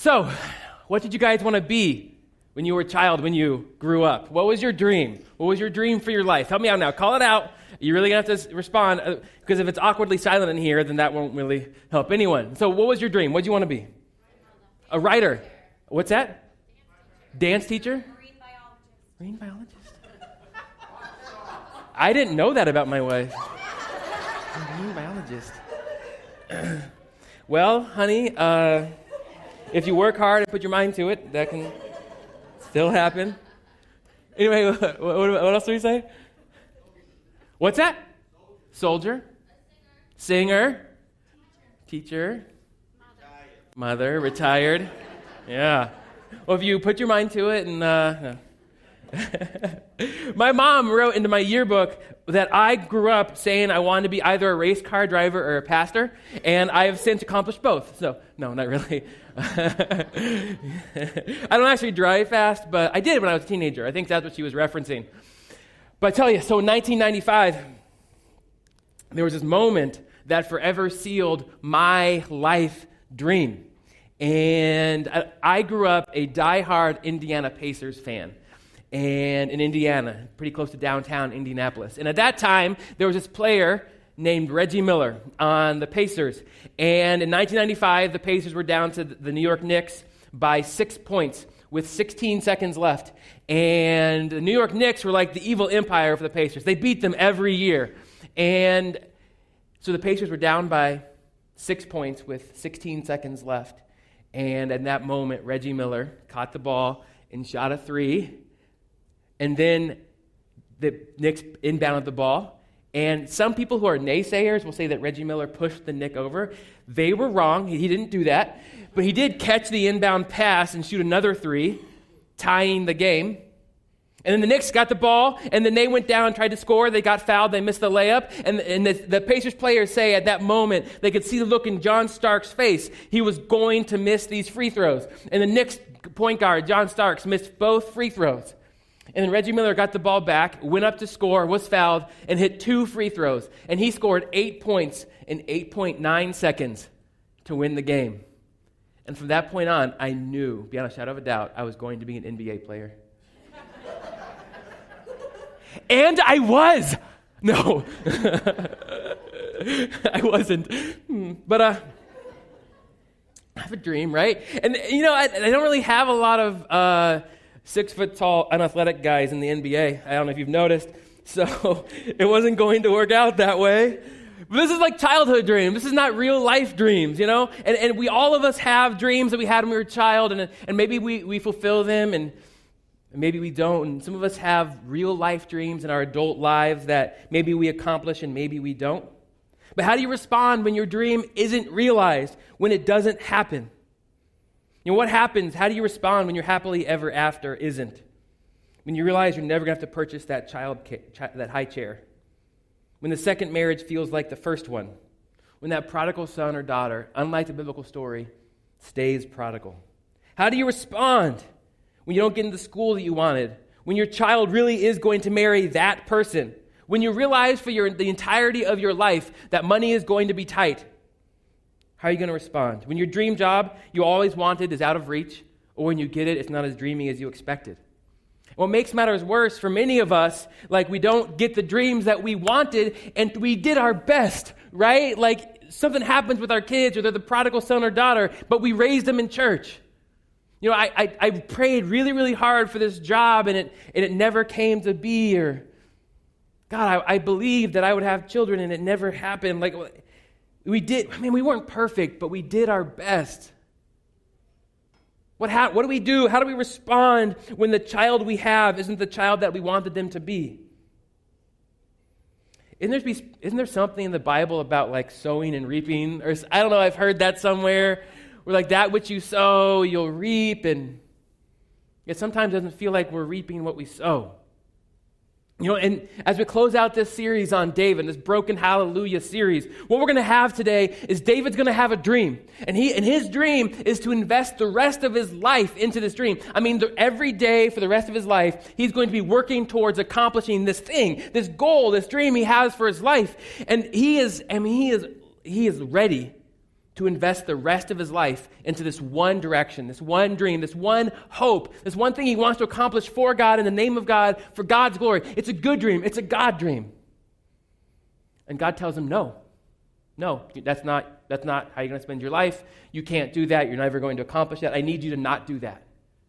So, what did you guys want to be when you were a child, when you grew up? What was your dream? What was your dream for your life? Help me out now. Call it out. You're really going to have to respond, because if it's awkwardly silent in here, then that won't really help anyone. So what was your dream? What did you want to be? A writer. What's that? Dance teacher? Marine biologist. I didn't know that about my wife. Marine biologist. Well, honey, if you work hard and put your mind to it, that can still happen. Anyway, what else do we say? What's that? Soldier. Singer. Teacher. Mother. Retired. Yeah. Well, if you put your mind to it and... My mom wrote into my yearbook that I grew up saying I wanted to be either a race car driver or a pastor, and I have since accomplished both. So, no, not really. I don't actually drive fast, but I did when I was a teenager. I think that's what she was referencing. But I tell you, so in 1995, there was this moment that forever sealed my life dream. And I grew up a diehard Indiana Pacers fan. And in Indiana, pretty close to downtown Indianapolis. And at that time, there was this player named Reggie Miller on the Pacers. And in 1995, the Pacers were down to the New York Knicks by 6 points with 16 seconds left. And the New York Knicks were like the evil empire for the Pacers. They beat them every year. And so the Pacers were down by 6 points with 16 seconds left. And at that moment, Reggie Miller caught the ball and shot a three. And then the Knicks inbounded the ball. And some people who are naysayers will say that Reggie Miller pushed the Knick over. They were wrong. He didn't do that. But he did catch the inbound pass and shoot another three, tying the game. And then the Knicks got the ball, and then they went down and tried to score. They got fouled. They missed the layup. And the Pacers players say at that moment, they could see the look in John Starks' face. He was going to miss these free throws. And the Knicks point guard, John Starks, missed both free throws. And then Reggie Miller got the ball back, went up to score, was fouled, and hit 2 free throws. And he scored 8 points in 8.9 seconds to win the game. And from that point on, I knew, beyond a shadow of a doubt, I was going to be an NBA player. And I was. No. I wasn't. But I have a dream, right? And, I don't really have a lot of 6-foot-tall, unathletic guys in the NBA. I don't know if you've noticed. So it wasn't going to work out that way. But this is like childhood dreams. This is not real life dreams, And we, all of us have dreams that we had when we were a child, and maybe we fulfill them, and maybe we don't. And some of us have real life dreams in our adult lives that maybe we accomplish and maybe we don't. But how do you respond when your dream isn't realized, when it doesn't happen? What happens? How do you respond when your happily ever after isn't? When you realize you're never going to have to purchase that that high chair. When the second marriage feels like the first one. When that prodigal son or daughter, unlike the biblical story, stays prodigal. How do you respond when you don't get into the school that you wanted? When your child really is going to marry that person? When you realize for the entirety of your life that money is going to be tight? How are you going to respond? When your dream job you always wanted is out of reach, or when you get it, it's not as dreamy as you expected. What makes matters worse for many of us, like we don't get the dreams that we wanted, and we did our best, right? Like something happens with our kids, or they're the prodigal son or daughter, but we raised them in church. I prayed really, really hard for this job, and it never came to be, or God, I believed that I would have children, and it never happened. Like, we weren't perfect, but we did our best. What do we do? How do we respond when the child we have isn't the child that we wanted them to be? Isn't there something in the Bible about like sowing and reaping? Or I don't know, I've heard that somewhere. Where like that which you sow, you'll reap. And it sometimes doesn't feel like we're reaping what we sow. And as we close out this series on David, this Broken Hallelujah series, what we're going to have today is David's going to have a dream. And his dream is to invest the rest of his life into this dream. Every day for the rest of his life, he's going to be working towards accomplishing this thing, this goal, this dream he has for his life. And he is ready to invest the rest of his life into this one direction, this one dream, this one hope, this one thing he wants to accomplish for God, in the name of God, for God's glory. It's a good dream. It's a God dream. And God tells him, no, that's not how you're going to spend your life. You can't do that. You're never going to accomplish that. I need you to not do that.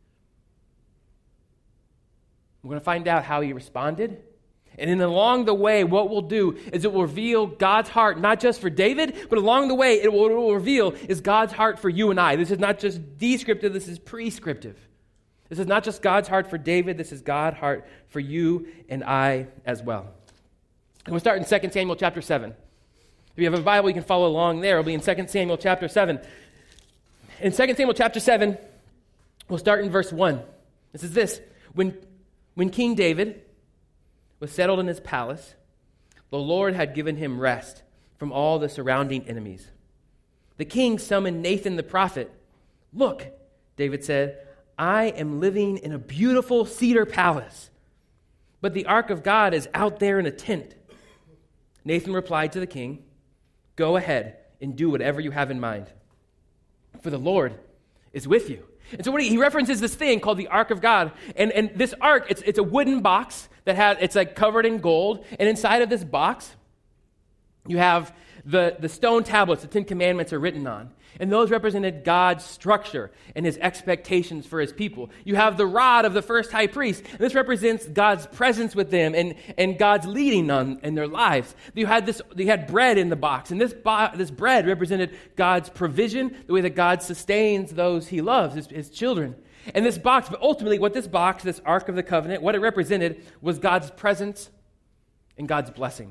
We're going to find out how he responded. And then along the way, what we'll do is it will reveal God's heart, not just for David, but along the way, it will reveal is God's heart for you and I. This is not just descriptive, this is prescriptive. This is not just God's heart for David, this is God's heart for you and I as well. And we'll start in 2 Samuel chapter 7. If you have a Bible, you can follow along there. It'll be in 2 Samuel chapter 7. In 2 Samuel chapter 7, we'll start in verse 1. This is this. When King David was settled in his palace, the Lord had given him rest from all the surrounding enemies. The king summoned Nathan the prophet. "Look," David said, "I am living in a beautiful cedar palace, but the ark of God is out there in a tent." Nathan replied to the king, "Go ahead and do whatever you have in mind, for the Lord is with you." And so he references this thing called the Ark of God. And this ark, it's a wooden box it's like covered in gold. And inside of this box, you have the stone tablets the Ten Commandments are written on. And those represented God's structure and his expectations for his people. You have the rod of the first high priest. And this represents God's presence with them and God's leading in their lives. You had bread in the box. And this bread represented God's provision, the way that God sustains those he loves, his children. And this box, but ultimately what this box, this Ark of the Covenant, what it represented was God's presence and God's blessing.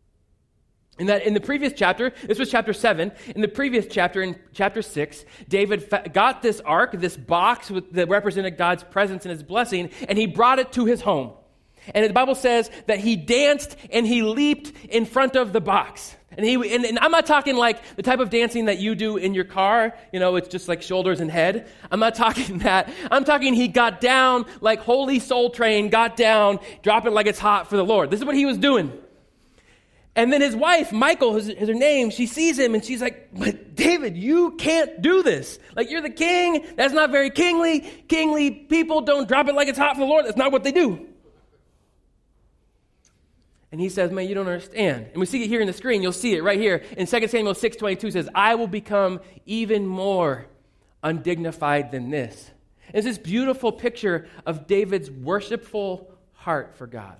In the previous chapter, this was chapter 7, in the previous chapter, in chapter 6, David got this ark, this box that represented God's presence and his blessing, and he brought it to his home. And the Bible says that he danced and he leaped in front of the box. And I'm not talking like the type of dancing that you do in your car, it's just like shoulders and head. I'm not talking that. I'm talking he got down like Holy Soul Train, got down, drop it like it's hot for the Lord. This is what he was doing. And then his wife, Michal, is her name, she sees him and she's like, "But David, you can't do this. Like, you're the king. That's not very kingly. Kingly people don't drop it like it's hot for the Lord. That's not what they do." And he says, "Man, you don't understand." And we see it here in the screen. You'll see it right here. In 2 Samuel 6:22 says, "I will become even more undignified than this." It's this beautiful picture of David's worshipful heart for God.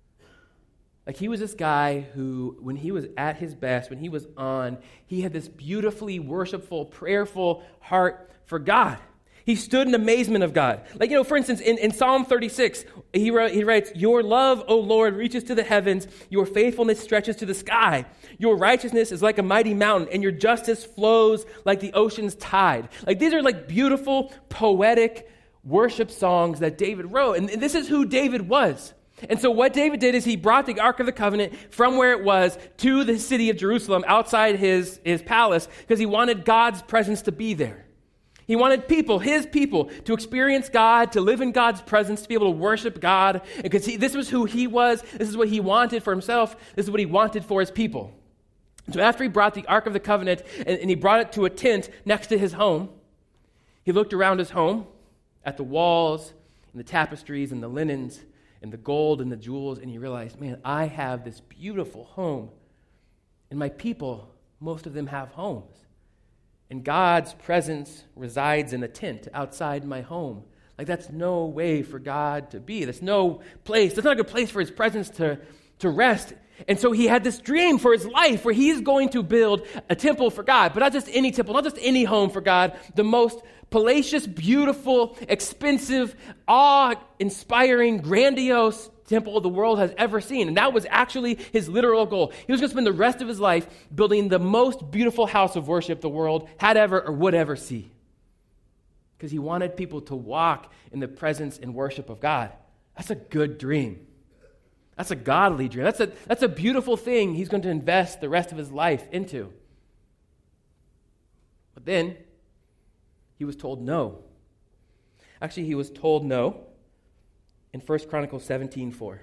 Like, he was this guy who, when he was at his best, when he was on, he had this beautifully worshipful, prayerful heart for God. He stood in amazement of God. Like, for instance, in Psalm 36, he writes, "Your love, O Lord, reaches to the heavens. Your faithfulness stretches to the sky. Your righteousness is like a mighty mountain, and your justice flows like the ocean's tide." Like, these are like beautiful, poetic worship songs that David wrote. And this is who David was. And so what David did is he brought the Ark of the Covenant from where it was to the city of Jerusalem outside his palace because he wanted God's presence to be there. He wanted his people, to experience God, to live in God's presence, to be able to worship God. Because this was who he was. This is what he wanted for himself. This is what he wanted for his people. So after he brought the Ark of the Covenant and he brought it to a tent next to his home, he looked around his home at the walls and the tapestries and the linens and the gold and the jewels, and he realized, man, I have this beautiful home. And my people, most of them have homes. And God's presence resides in a tent outside my home. Like, that's no way for God to be. That's no place. That's not a good place for his presence to rest. And so he had this dream for his life where he's going to build a temple for God, but not just any temple, not just any home for God, the most palatial, beautiful, expensive, awe-inspiring, grandiose temple the world has ever seen. And that was actually his literal goal. He was going to spend the rest of his life building the most beautiful house of worship the world had ever or would ever see. Because he wanted people to walk in the presence and worship of God. That's a good dream. That's a godly dream. That's a beautiful thing he's going to invest the rest of his life into. But then he was told no. Actually, he was told no in 1 Chronicles 17:4.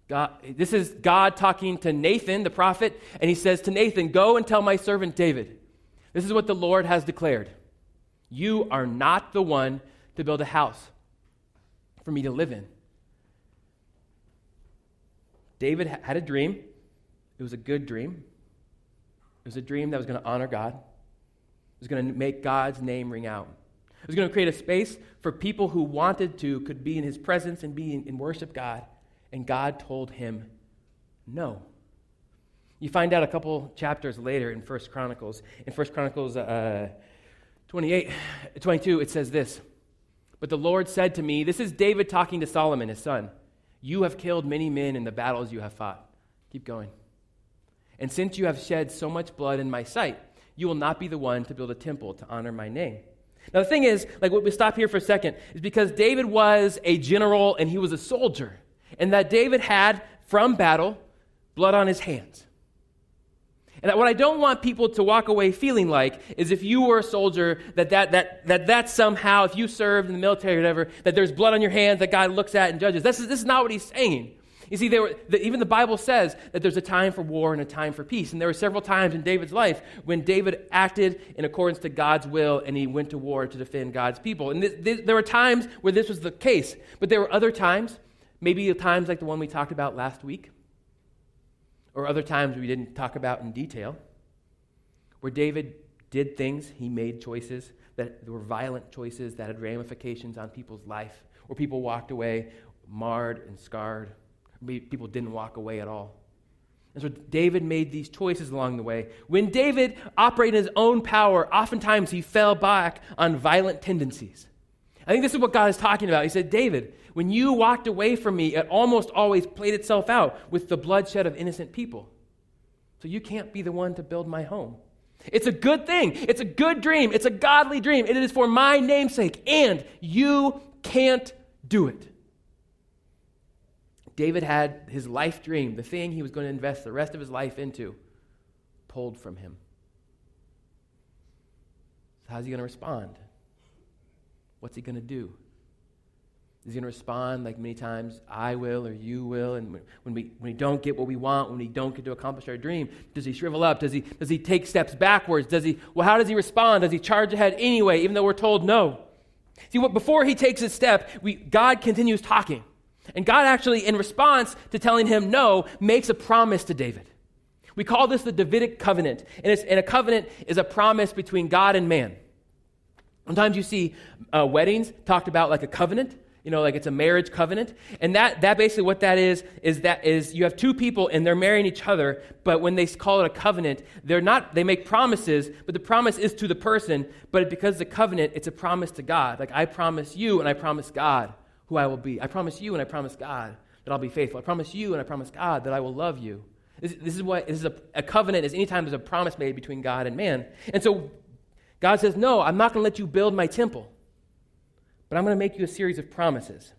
This is God talking to Nathan, the prophet, and he says to Nathan, "Go and tell my servant David." This is what the Lord has declared. You are not the one to build a house for me to live in. David had a dream. It was a good dream. It was a dream that was going to honor God. It was going to make God's name ring out. It was going to create a space for people who wanted to could be in his presence and be in worship God. And God told him no. You find out a couple chapters later in 1 Chronicles. In 1 Chronicles 22, it says this. But the Lord said to me, this is David talking to Solomon, his son. You have killed many men in the battles you have fought. Keep going. And since you have shed so much blood in my sight, you will not be the one to build a temple to honor my name. Now the thing is, we stop here for a second, is because David was a general and he was a soldier. And that David had, from battle, blood on his hands. And what I don't want people to walk away feeling like is if you were a soldier, that somehow, if you served in the military or whatever, that there's blood on your hands that God looks at and judges. This is not what he's saying. You see, even the Bible says that there's a time for war and a time for peace. And there were several times in David's life when David acted in accordance to God's will and he went to war to defend God's people. And there were times where this was the case. But there were other times, maybe times like the one we talked about last week, or other times we didn't talk about in detail, where David did things, he made choices that were violent choices that had ramifications on people's life, where people walked away marred and scarred. People didn't walk away at all. And so David made these choices along the way. When David operated in his own power, oftentimes he fell back on violent tendencies. I think this is what God is talking about. He said, David, when you walked away from me, it almost always played itself out with the bloodshed of innocent people. So you can't be the one to build my home. It's a good thing. It's a good dream. It's a godly dream. It is for my name's sake, and you can't do it. David had his life dream, the thing he was going to invest the rest of his life into, pulled from him. So how's he going to respond? What's he going to do? Is he going to respond like many times I will or you will? And when we don't get what we want, when we don't get to accomplish our dream, does he shrivel up? Does he take steps backwards? How does he respond? Does he charge ahead anyway, even though we're told no? See, before he takes a step, God continues talking. And God actually, in response to telling him no, makes a promise to David. We call this the Davidic covenant. And a covenant is a promise between God and man. Sometimes you see weddings talked about like a covenant, like it's a marriage covenant. And that basically what that is you have two people and they're marrying each other, but when they call it a covenant, they make promises, but the promise is to the person, but because it's a covenant, it's a promise to God. Like I promise you and I promise God who I will be. I promise you and I promise God that I'll be faithful. I promise you and I promise God that I will love you. This is a covenant is anytime there's a promise made between God and man. And so God says, no, I'm not going to let you build my temple, but I'm going to make you a series of promises.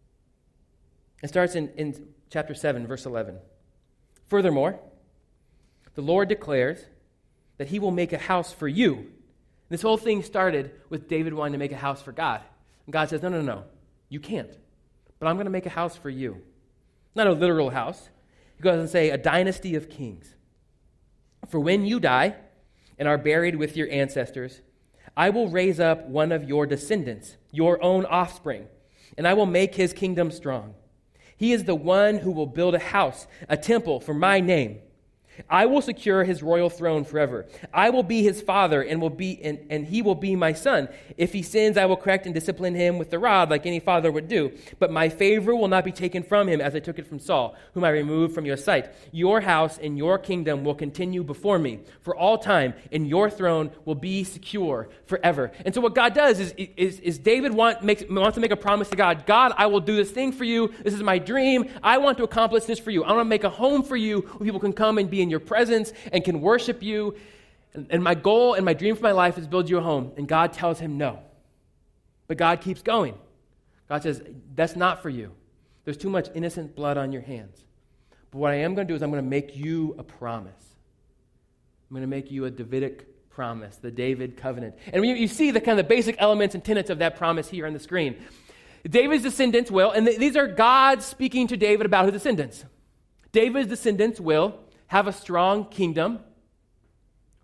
It starts in chapter 7, verse 11. Furthermore, the Lord declares that he will make a house for you. This whole thing started with David wanting to make a house for God. And God says, no, you can't. But I'm going to make a house for you. Not a literal house. He goes and say, a dynasty of kings. For when you die and are buried with your ancestors, I will raise up one of your descendants, your own offspring, and I will make his kingdom strong. He is the one who will build a house, a temple for my name. I will secure his royal throne forever. I will be his father and he will be my son. If he sins, I will correct and discipline him with the rod like any father would do. But my favor will not be taken from him as I took it from Saul, whom I removed from your sight. Your house and your kingdom will continue before me for all time, and your throne will be secure forever. And so what God does is David wants to make a promise to God. God, I will do this thing for you. This is my dream. I want to accomplish this for you. I want to make a home for you where people can come and be in your presence and can worship you. And my goal and my dream for my life is to build you a home. And God tells him no. But God keeps going. God says, that's not for you. There's too much innocent blood on your hands. But what I am going to do is I'm going to make you a promise. I'm going to make you a Davidic promise, the David covenant. And you see the kind of basic elements and tenets of that promise here on the screen. David's descendants will, and these are God speaking to David about his descendants. David's descendants will have a strong kingdom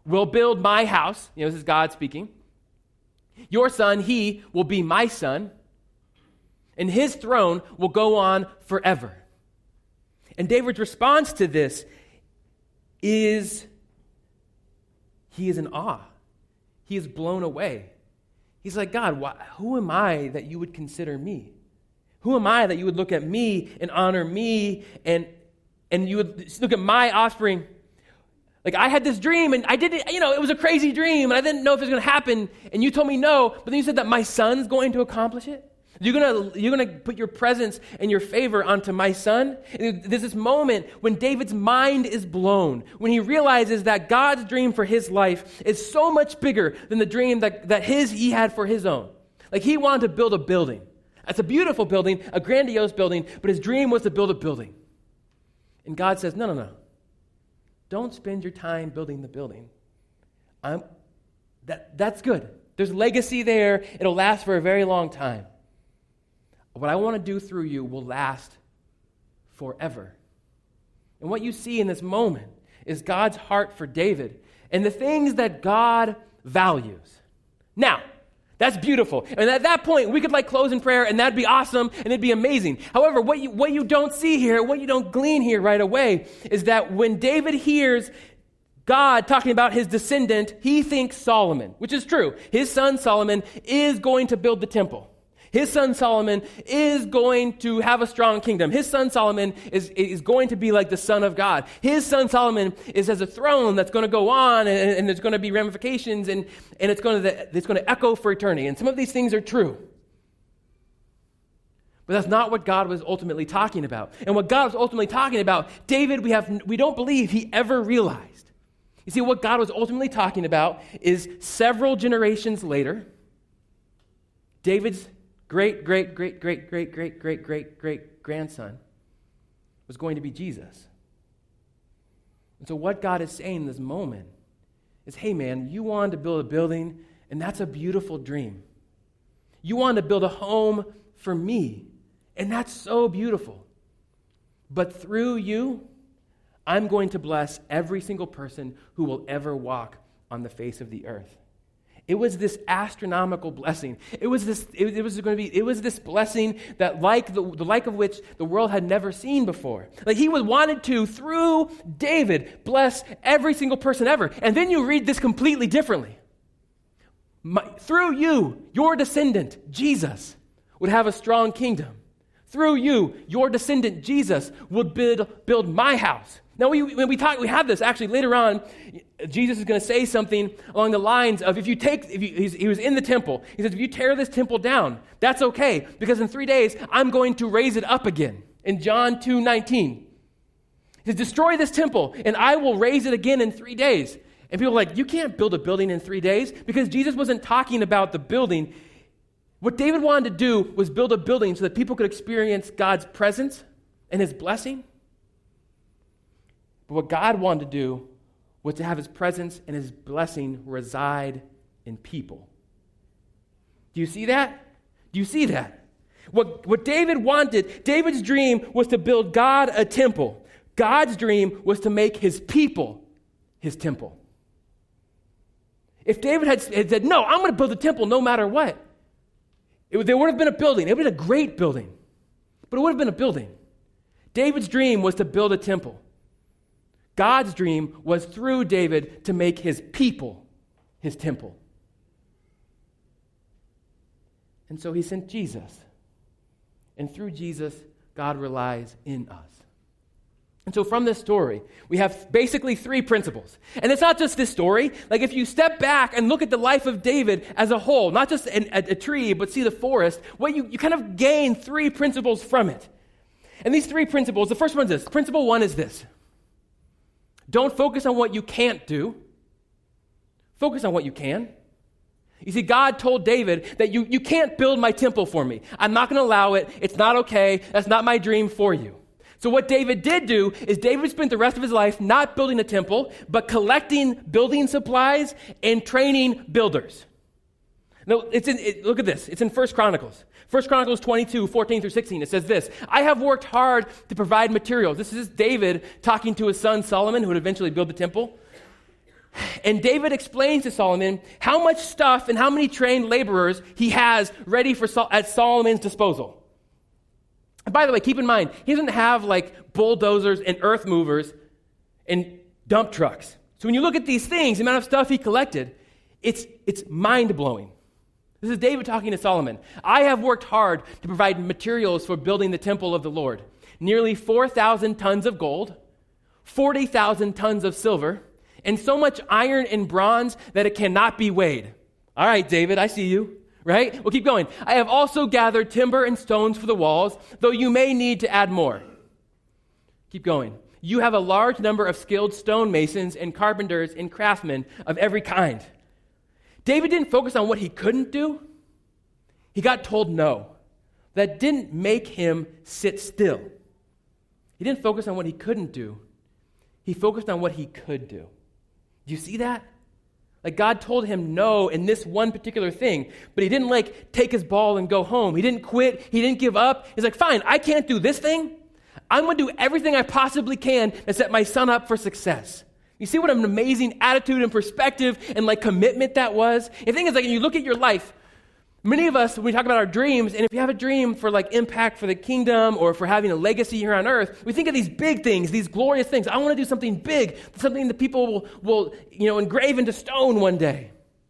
will build my house. This is God speaking. Your son, he will be my son, and his throne will go on forever. And David's response to this is, he is in awe. He is blown away. He's like, God, who am I that you would consider me? Who am I that you would look at me and honor me and you would look at my offspring? Like, I had this dream and I didn't, it was a crazy dream and I didn't know if it was going to happen. And you told me no, but then you said that my son's going to accomplish it. You're gonna put your presence and your favor onto my son. And there's this moment when David's mind is blown, when he realizes that God's dream for his life is so much bigger than the dream that he had for his own. Like, he wanted to build a building. That's a beautiful building, a grandiose building, but his dream was to build a building. And God says, no. Don't spend your time building the building. That's good. There's legacy there. It'll last for a very long time. What I want to do through you will last forever. And what you see in this moment is God's heart for David and the things that God values. Now, that's beautiful. And at that point, we could close in prayer, and that'd be awesome, and it'd be amazing. However, what you don't see here, what you don't glean here right away, is that when David hears God talking about his descendant, he thinks Solomon, which is true. His son Solomon is going to build the temple. His son Solomon is going to have a strong kingdom. His son Solomon is going to be like the Son of God. His son Solomon has a throne that's going to go on, and there's going to be ramifications, and it's going to echo for eternity. And some of these things are true. But that's not what God was ultimately talking about. And what God was ultimately talking about, David, we don't believe he ever realized. You see, what God was ultimately talking about is several generations later, David's great-great-great-great-great-great-great-great-grandson was going to be Jesus. And so what God is saying in this moment is, hey man, you wanted to build a building, and that's a beautiful dream. You wanted to build a home for me, and that's so beautiful. But through you, I'm going to bless every single person who will ever walk on the face of the earth. It was this astronomical blessing. It was this blessing that the like of which the world had never seen before. Like, he wanted to, through David, bless every single person ever. And then you read this completely differently. Through you, your descendant, Jesus, would have a strong kingdom. Through you, your descendant, Jesus, would build my house. Now, we have this actually later on. Jesus is going to say something along the lines of, he was in the temple. He says, if you tear this temple down, that's okay, because in 3 days, I'm going to raise it up again. In John 2:19, he says, destroy this temple, and I will raise it again in 3 days. And people are like, you can't build a building in 3 days, because Jesus wasn't talking about the building. What David wanted to do was build a building so that people could experience God's presence and his blessing. But what God wanted to do was to have his presence and his blessing reside in people. Do you see that? Do you see that? What David wanted, David's dream was to build God a temple. God's dream was to make his people his temple. If David had said, no, I'm going to build a temple no matter what, there would have been a building. It would have been a great building, but it would have been a building. David's dream was to build a temple. God's dream was through David to make his people his temple. And so he sent Jesus. And through Jesus, God relies in us. And so from this story, we have basically 3 principles. And it's not just this story. Like, if you step back and look at the life of David as a whole, not just a tree, but see the forest, you kind of gain 3 principles from it. And these 3 principles, the first one is this. Principle 1 is this. Don't focus on what you can't do. Focus on what you can. You see, God told David that you can't build my temple for me. I'm not going to allow it. It's not okay. That's not my dream for you. So what David did do is David spent the rest of his life not building a temple, but collecting building supplies and training builders. No, look at this. It's in 1 Chronicles. 1 Chronicles 22, 14 through 16. It says this, I have worked hard to provide materials. This is David talking to his son Solomon, who would eventually build the temple. And David explains to Solomon how much stuff and how many trained laborers he has ready at Solomon's disposal. And by the way, keep in mind, he doesn't have like bulldozers and earth movers and dump trucks. So when you look at these things, the amount of stuff he collected, it's mind-blowing. This is David talking to Solomon. I have worked hard to provide materials for building the temple of the Lord. Nearly 4,000 tons of gold, 40,000 tons of silver, and so much iron and bronze that it cannot be weighed. All right, David, I see you. Right? Well, keep going. I have also gathered timber and stones for the walls, though you may need to add more. Keep going. You have a large number of skilled stonemasons and carpenters and craftsmen of every kind. David didn't focus on what he couldn't do. He got told no. That didn't make him sit still. He didn't focus on what he couldn't do. He focused on what he could do. Do you see that? Like God told him no in this one particular thing, but he didn't like take his ball and go home. He didn't quit. He didn't give up. He's like, fine, I can't do this thing. I'm going to do everything I possibly can to set my son up for success. You see what an amazing attitude and perspective and like commitment that was? The thing is, like, when you look at your life, many of us, when we talk about our dreams, and if you have a dream for like impact for the kingdom or for having a legacy here on earth, we think of these big things, these glorious things. I want to do something big, something that people will engrave into stone one day.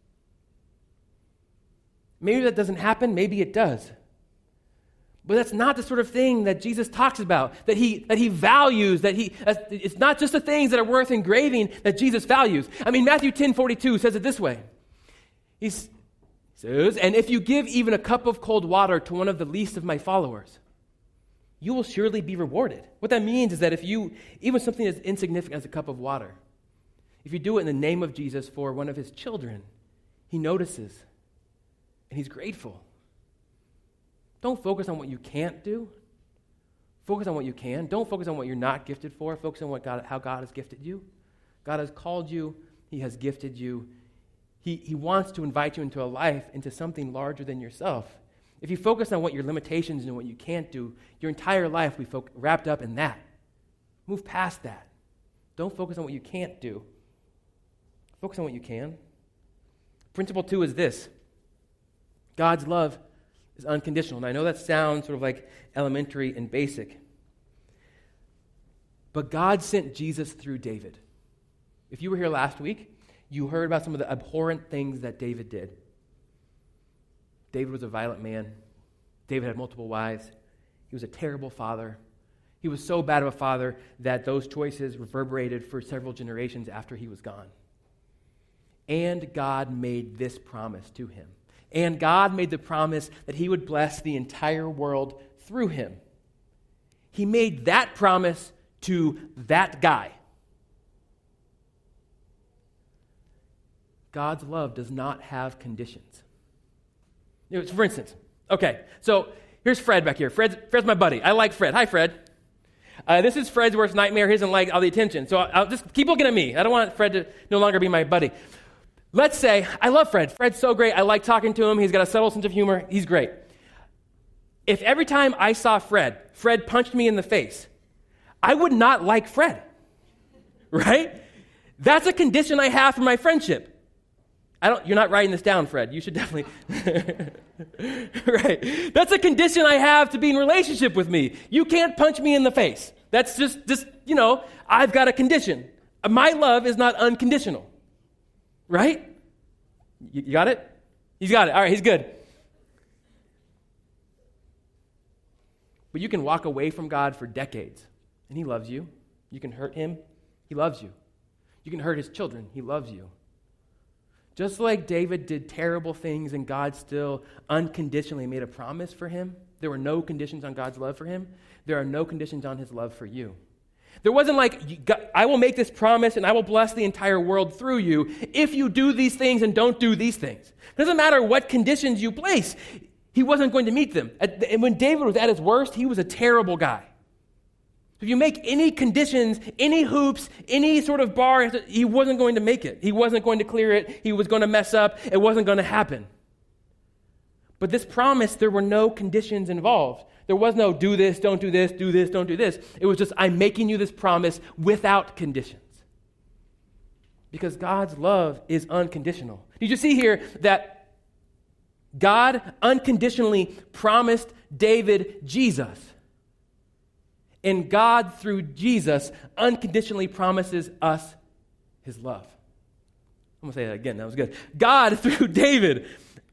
Maybe that doesn't happen. Maybe it does. But that's not the sort of thing that Jesus talks about, that he values, it's not just the things that are worth engraving that Jesus values. I mean, Matthew 10:42 says it this way. He says, and if you give even a cup of cold water to one of the least of my followers, you will surely be rewarded. What that means is that if you, even something as insignificant as a cup of water, if you do it in the name of Jesus for one of his children, he notices and he's grateful. Don't focus on what you can't do. Focus on what you can. Don't focus on what you're not gifted for. Focus on how God has gifted you. God has called you. He has gifted you. He wants to invite you into a life, into something larger than yourself. If you focus on what your limitations and what you can't do, your entire life will be wrapped up in that. Move past that. Don't focus on what you can't do. Focus on what you can. Principle 2 is this. God's love is unconditional. And I know that sounds sort of like elementary and basic. But God sent Jesus through David. If you were here last week, you heard about some of the abhorrent things that David did. David was a violent man. David had multiple wives. He was a terrible father. He was so bad of a father that those choices reverberated for several generations after he was gone. And God made this promise to him. And God made the promise that he would bless the entire world through him. He made that promise to that guy. God's love does not have conditions. For instance, okay, so here's Fred back here. Fred's my buddy. I like Fred. Hi, Fred. This is Fred's worst nightmare. He doesn't like all the attention. So I'll just keep looking at me. I don't want Fred to no longer be my buddy. Let's say, I love Fred. Fred's so great. I like talking to him. He's got a subtle sense of humor. He's great. If every time I saw Fred punched me in the face, I would not like Fred. Right? That's a condition I have for my friendship. You're not writing this down, Fred. You should definitely. Right. That's a condition I have to be in relationship with me. You can't punch me in the face. That's just I've got a condition. My love is not unconditional. Right? You got it? He's got it. All right, he's good. But you can walk away from God for decades, and he loves you. You can hurt him. He loves you. You can hurt his children. He loves you. Just like David did terrible things and God still unconditionally made a promise for him, there were no conditions on God's love for him. There are no conditions on his love for you. There wasn't like, I will make this promise and I will bless the entire world through you if you do these things and don't do these things. It doesn't matter what conditions you place. He wasn't going to meet them. And when David was at his worst, he was a terrible guy. If you make any conditions, any hoops, any sort of bar, he wasn't going to make it. He wasn't going to clear it. He was going to mess up. It wasn't going to happen. But this promise, there were no conditions involved. There was no do this, don't do this, do this, don't do this. It was just, I'm making you this promise without conditions. Because God's love is unconditional. Did you see here that God unconditionally promised David Jesus? And God, through Jesus, unconditionally promises us his love. I'm going to say that again. That was good. God, through David,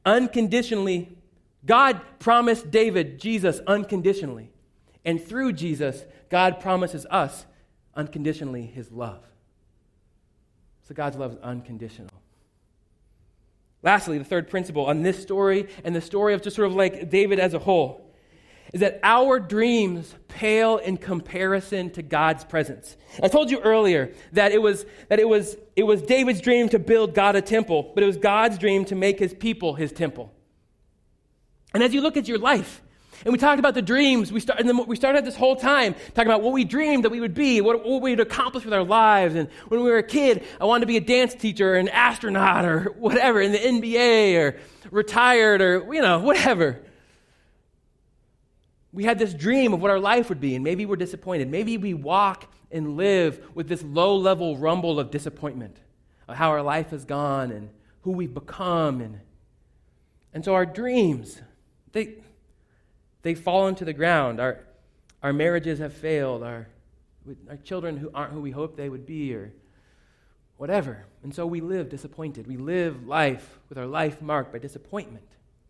God promised David Jesus unconditionally. And through Jesus, God promises us unconditionally his love. So God's love is unconditional. Lastly, the third principle on this story and the story of just sort of like David as a whole is that our dreams pale in comparison to God's presence. I told you earlier that it was David's dream to build God a temple, but it was God's dream to make his people his temple. And as you look at your life, and we talked about the dreams, we started this whole time talking about what we dreamed that we would be, what we would accomplish with our lives. And when we were a kid, I wanted to be a dance teacher or an astronaut or whatever, in the NBA or retired or, whatever. We had this dream of what our life would be, and maybe we're disappointed. Maybe we walk and live with this low-level rumble of disappointment of how our life has gone and who we've become. And so our dreams, they fall into the ground. Our marriages have failed. Our children who aren't who we hoped they would be or whatever. And so we live disappointed. We live life with our life marked by disappointment.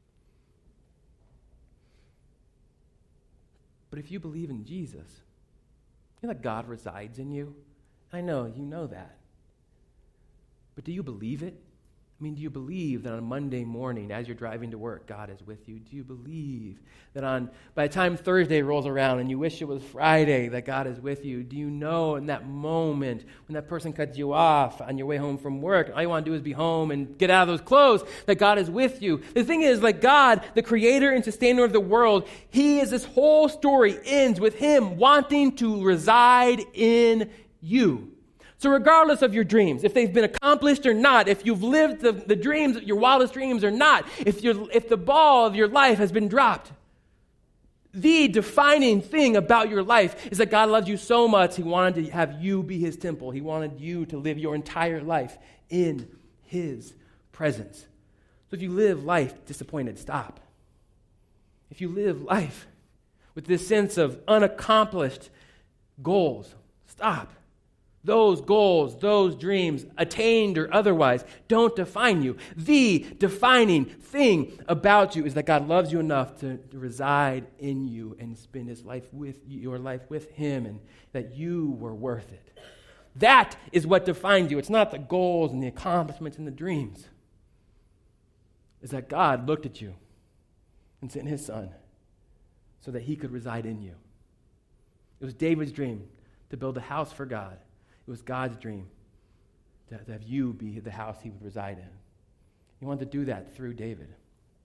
But if you believe in Jesus, you know that God resides in you? I know, you know that. But do you believe it? I mean, do you believe that on a Monday morning, as you're driving to work, God is with you? Do you believe that by the time Thursday rolls around and you wish it was Friday, that God is with you? Do you know in that moment when that person cuts you off on your way home from work, all you want to do is be home and get out of those clothes, that God is with you? The thing is, like God, the creator and sustainer of the world, this whole story ends with him wanting to reside in you. So regardless of your dreams, if they've been accomplished or not, if you've lived the dreams, your wildest dreams or not, if the ball of your life has been dropped, the defining thing about your life is that God loves you so much, he wanted to have you be his temple. He wanted you to live your entire life in his presence. So if you live life disappointed, stop. If you live life with this sense of unaccomplished goals, stop. Those goals, those dreams, attained or otherwise, don't define you. The defining thing about you is that God loves you enough to reside in you and spend your life with him, and that you were worth it. That is what defines you. It's not the goals and the accomplishments and the dreams. It's that God looked at you and sent his son so that he could reside in you. It was David's dream to build a house for God. It was God's dream to have you be the house he would reside in. He wanted to do that through David.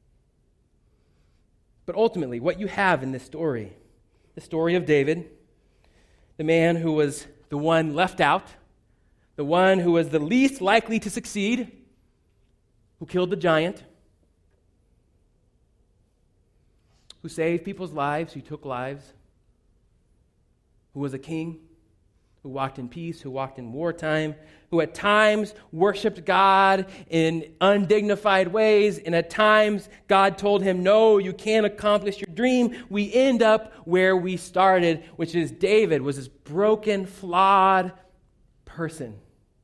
But ultimately, what you have in this story, the story of David, the man who was the one left out, the one who was the least likely to succeed, who killed the giant, who saved people's lives, who took lives, who was a king, who walked in peace, who walked in wartime, who at times worshiped God in undignified ways, and at times God told him, no, you can't accomplish your dream. We end up where we started, which is David was this broken, flawed person.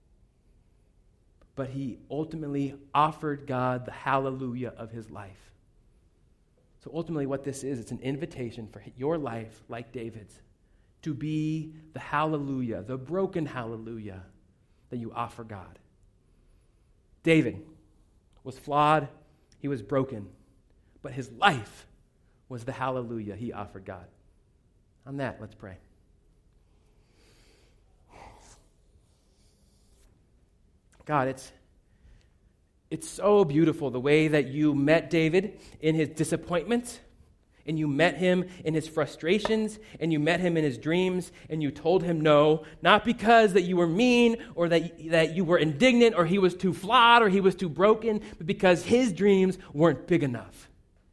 But he ultimately offered God the hallelujah of his life. So ultimately what this is, it's an invitation for your life, like David's, to be the hallelujah, the broken hallelujah that you offer God. David was flawed, he was broken, but his life was the hallelujah he offered God. On that, let's pray. God, it's so beautiful the way that you met David in his disappointments, and you met him in his frustrations, and you met him in his dreams, and you told him no, not because that you were mean or that you were indignant or he was too flawed or he was too broken, but because his dreams weren't big enough.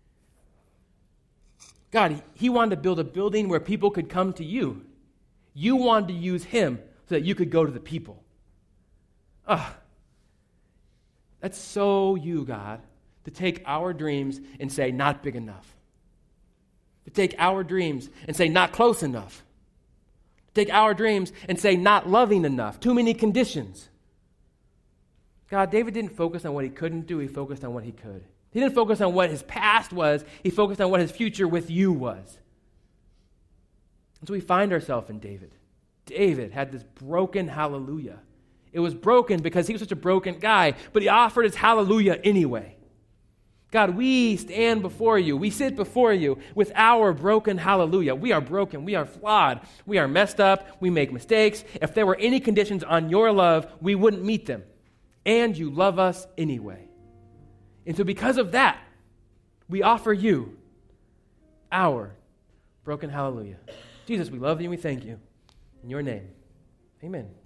God, he wanted to build a building where people could come to you. You wanted to use him so that you could go to the people. That's so you, God, to take our dreams and say, not big enough. To take our dreams and say, not close enough. To take our dreams and say, not loving enough. Too many conditions. God, David didn't focus on what he couldn't do. He focused on what he could. He didn't focus on what his past was. He focused on what his future with you was. And so we find ourselves in David. David had this broken hallelujah. It was broken because he was such a broken guy, but he offered his hallelujah anyway. God, we stand before you. We sit before you with our broken hallelujah. We are broken. We are flawed. We are messed up. We make mistakes. If there were any conditions on your love, we wouldn't meet them. And you love us anyway. And so because of that, we offer you our broken hallelujah. Jesus, we love you and we thank you. In your name, amen.